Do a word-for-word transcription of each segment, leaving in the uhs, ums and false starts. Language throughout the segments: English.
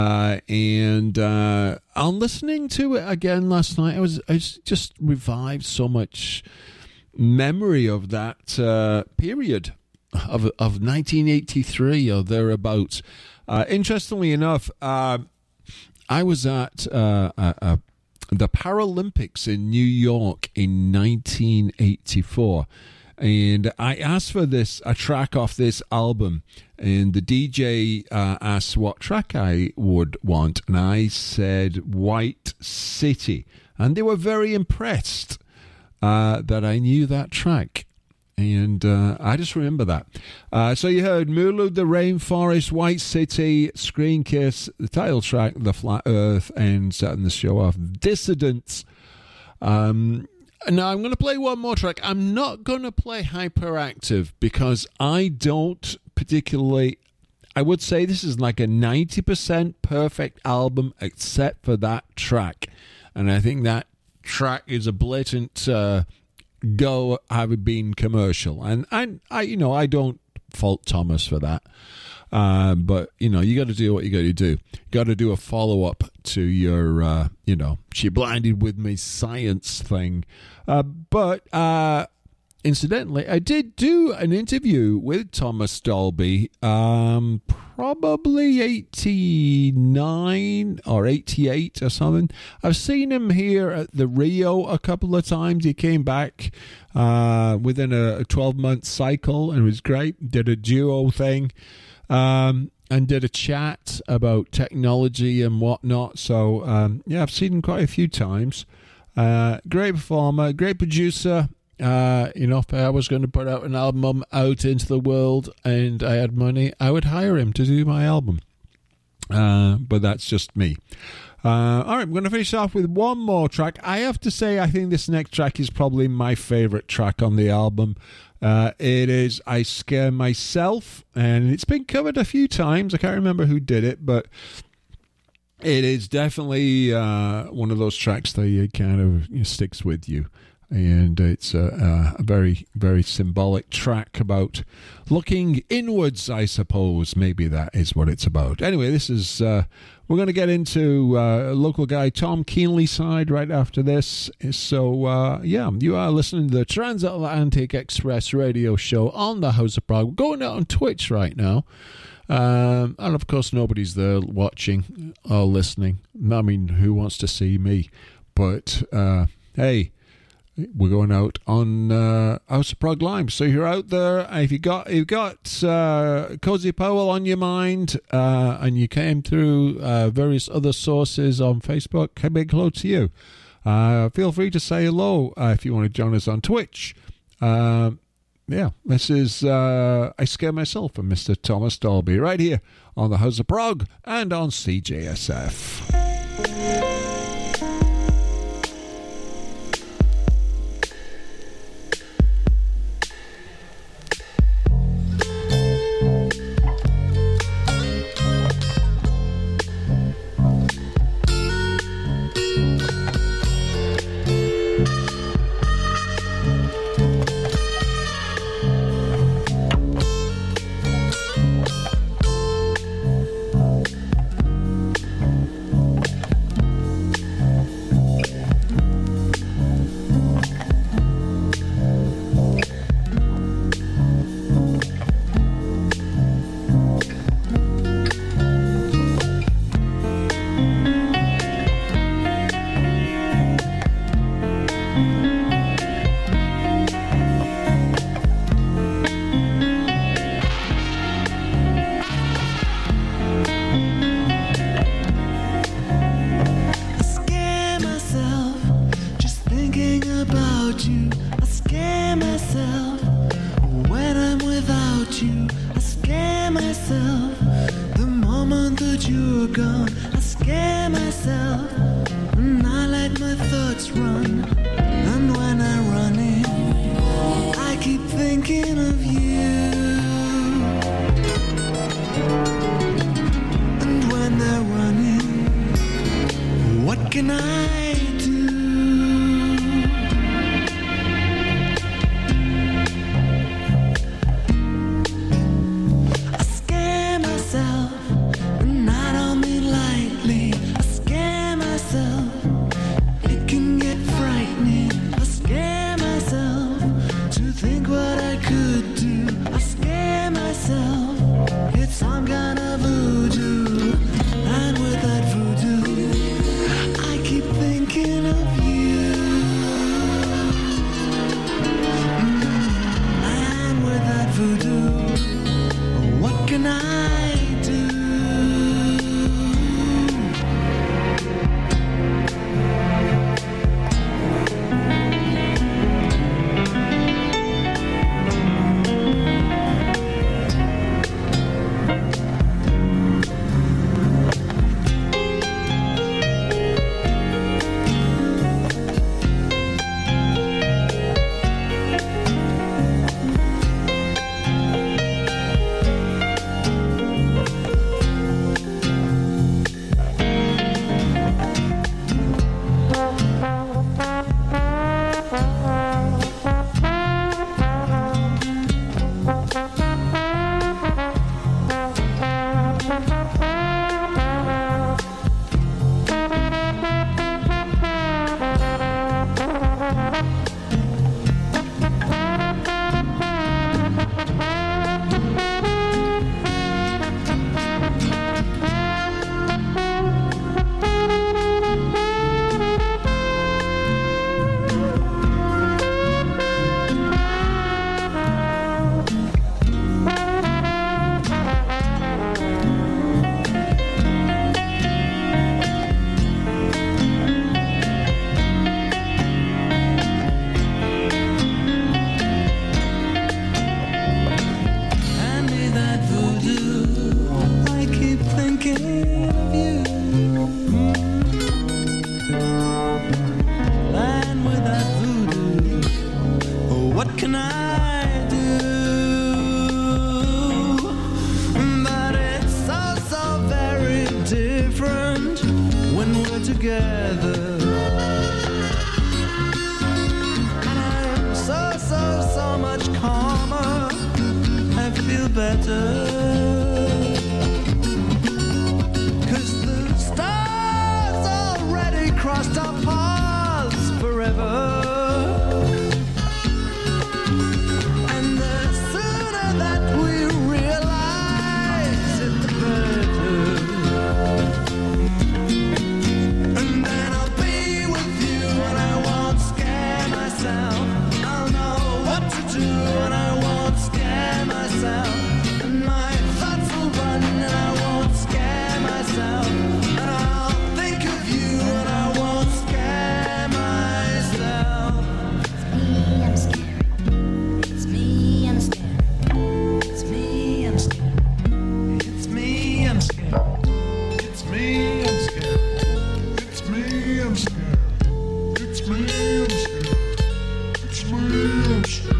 Uh, and uh, on listening to it again last night, I was I was just revived so much memory of that uh, period of of nineteen eighty-three or thereabouts. Uh, interestingly enough, uh, I was at uh, uh, uh, the Paralympics in New York in nineteen eighty-four. And I asked for this, a track off this album, and the D J uh, asked what track I would want, and I said White City. And they were very impressed uh, that I knew that track. And uh, I just remember that. Uh, so you heard Mulu, The Rainforest, White City, Screen Kiss, the title track, The Flat Earth, and setting the show off, Dissidents. Um... Now, I'm going to play one more track. I'm not going to play Hyperactive because I don't particularly... I would say this is like a ninety percent perfect album except for that track. And I think that track is a blatant uh, go having been commercial. And I, I, you know, I don't fault Thomas for that. Uh, but, you know, you got to do what you got to do. You got to do a follow-up to your, uh, you know, She Blinded With Me science thing. Uh, but, uh, incidentally, I did do an interview with Thomas Dolby, um, probably eighty-nine or eighty-eight or something. I've seen him here at the Rio a couple of times. He came back uh, within a twelve-month cycle, and it was great. Did a duo thing. Um, and did a chat about technology and whatnot. So, um, yeah, I've seen him quite a few times. Uh, great performer, great producer. Uh, you know, if I was going to put out an album out into the world and I had money, I would hire him to do my album. Uh, but that's just me. Uh, all right, I'm going to finish off with one more track. I have to say, I think this next track is probably my favorite track on the album. Uh, it is I Scare Myself, and it's been covered a few times. I can't remember who did it, but it is definitely uh, one of those tracks that you kind of you know, sticks with you. And it's a, a very, very symbolic track about looking inwards, I suppose. Maybe that is what it's about. Anyway, this is, uh, we're going to get into uh, local guy Tom Keenley's side right after this. So, uh, yeah, you are listening to the Transatlantic Express radio show on the House of Prague. We're going out on Twitch right now. Um, and, of course, nobody's there watching or listening. I mean, who wants to see me? But, uh, hey... We're going out on uh, House of Prague Live. So you're out there. If you got you got uh, Cozy Powell on your mind, uh, and you came through uh, various other sources on Facebook, big hello to you. Uh, feel free to say hello uh, if you want to join us on Twitch. Uh, yeah, this is uh, I Scare Myself from Mister Thomas Dolby right here on the House of Prague and on C J S F. I scare myself, and I don't mean like together. And I'm so, so, so much calmer. I feel better. Cause the stars already crossed our paths forever. And the sooner that we realize it, the better. And then I'll be with you and I won't scare myself. I'll know what to do and I won't scare myself. And my thoughts will run and I won't scare myself. And I'll think of you and I won't scare myself. It's me, I'm scared. It's me, I'm scared. It's me, I'm scared. It's me, I'm scared. It's me, I'm scared. It's me, I'm scared. It's me, I'm scared.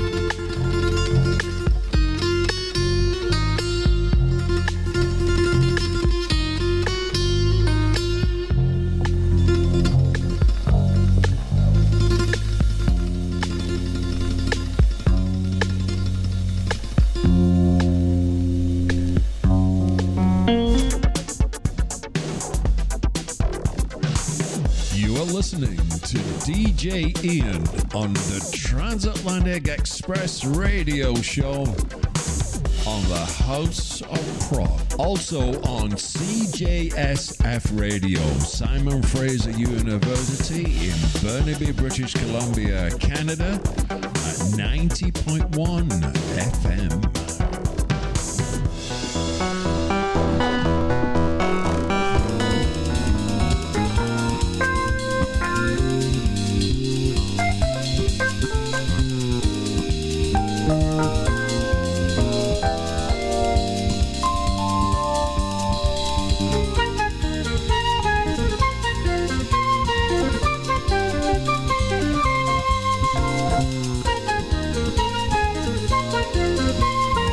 You are listening to D J Ian on the Transatlantic Express radio show on the House of Prog. Also on C J S F Radio, Simon Fraser University in Burnaby, British Columbia, Canada at ninety point one F M. Thank you.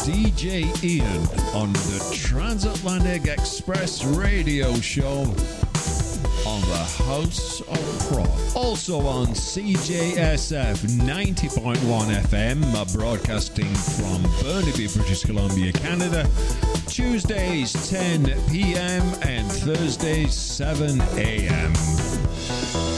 D J Ian on the Transatlantic Express radio show on the House of Prog. Also on C J S F ninety point one F M, uh, broadcasting from Burnaby, British Columbia, Canada, Tuesdays ten p.m. and Thursdays seven a.m.